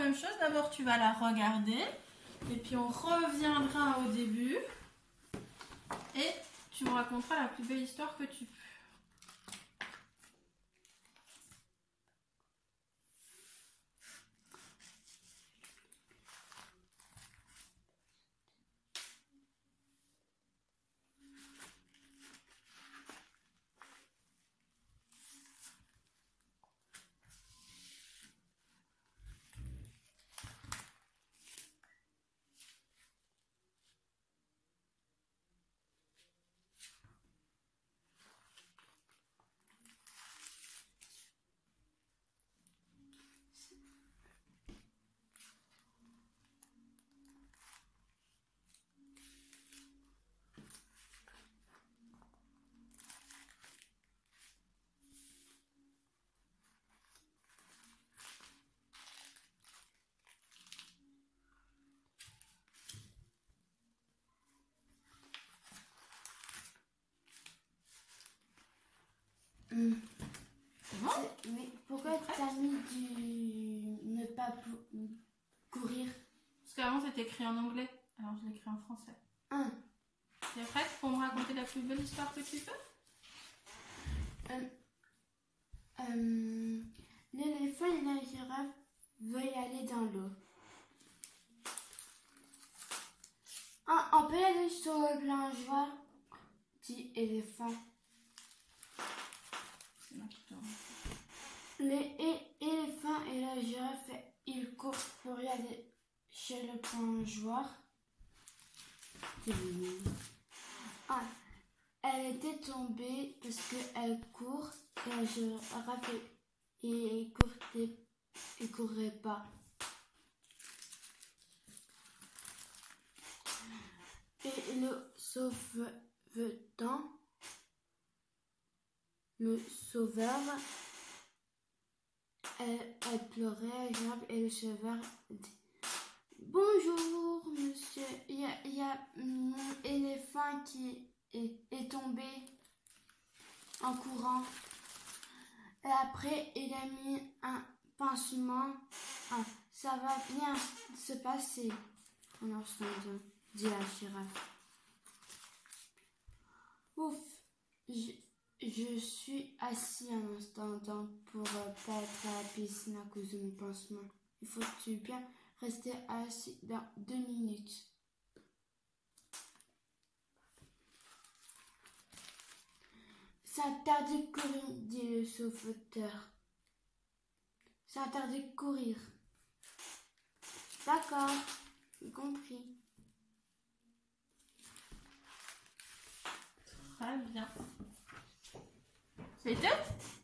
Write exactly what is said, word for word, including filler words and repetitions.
même chose. D'abord, tu vas la regarder. Et puis, on reviendra au début. Et tu me raconteras la plus belle histoire que tu peux. Mmh. C'est bon? Mais pourquoi tu as mis du ne pas courir? Parce qu'avant c'était écrit en anglais, alors je l'ai écrit en français. Ah. Tu es prête pour me raconter la plus belle histoire que tu peux? euh, euh, L'éléphant et la girafe veulent aller dans l'eau. Ah, on peut aller sur le plongeoir, dit l'éléphant. L'éléphant et la girafe, ils courent pour y aller chez le plongeoir. Ah, elle était tombée parce qu'elle court et la girafe et courait, et courait pas. Et le sauvetant, le sauveur, elle, elle pleurait, la girafe et le sauveur dit bonjour monsieur, il y a, il y a mon éléphant qui est, est tombé en courant. Et après, il a mis un pansement. Ah, ça va bien se passer en attendant, dit la girafe. Ouf, je, je suis assis en attendant pour euh, pas être à la piscine à cause de mon pansement. Il faut-tu bien rester assis dans deux minutes. C'est interdit de courir, dit le sauveteur. C'est interdit de courir. D'accord, j'ai compris. Très bien. C'est tout?